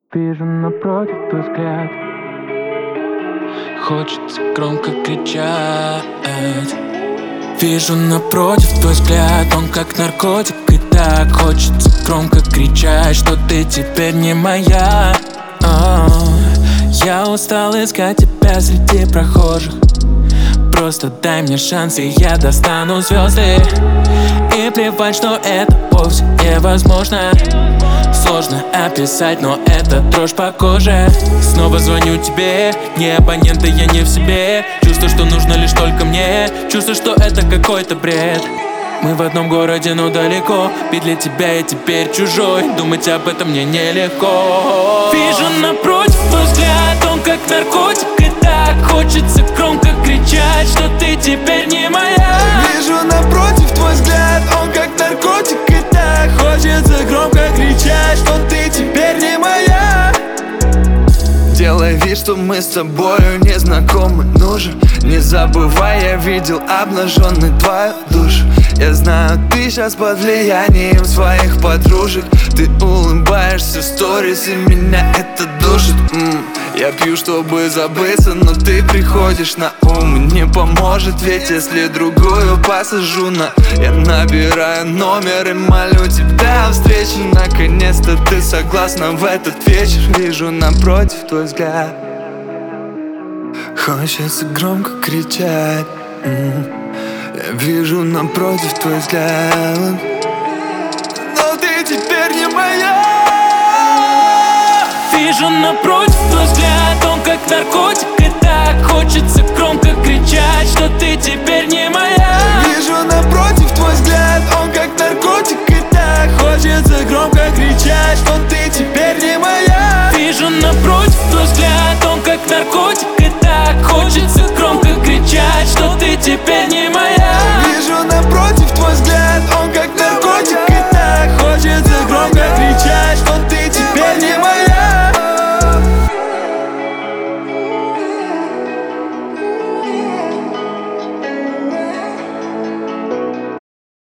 Вижу напротив твой взгляд, хочется громко кричать. Вижу напротив твой взгляд, он как наркотик, и так хочется громко кричать, что ты теперь не моя. Я устал искать тебя среди прохожих. Просто дай мне шанс, и я достану звезды. И плевать, что это вовсе невозможно. Сложно описать, но это дрожь по коже. Снова звоню тебе, не абонент, и я не в себе. Чувство, что нужно лишь только мне. Чувство, что это какой-то бред. Мы в одном городе, но далеко. Ведь для тебя я теперь чужой. Думать об этом мне нелегко. Вижу напротив твой взгляд, он как наркотик, и так хочется громко кричать, что ты теперь не моя. Вижу напротив твой взгляд, он как наркотик, и так хочется громко кричать, что ты теперь не моя. Делай вид, что мы с тобою не знакомы, ну же, не забывай, я видел обнаженной твою душу. Я знаю, ты сейчас под влиянием своих подружек. Ты улыбаешься в сторис, и меня это душит. Я пью, чтобы забыться, но ты приходишь на ум. Не поможет, ведь если другую посажу на... Я набираю номер и молю тебя о встрече. Наконец-то ты согласна в этот вечер. Вижу напротив твой взгляд, хочется громко кричать. Я вижу напротив твой взгляд, но ты теперь не моя. Вижу напротив твой взгляд, он как наркотик, и так хочется громко кричать, что ты теперь не моя. Вижу напротив твой взгляд, он как наркотик, и так хочется громко кричать, что ты теперь не моя. Вижу напротив твой взгляд, он как наркотик,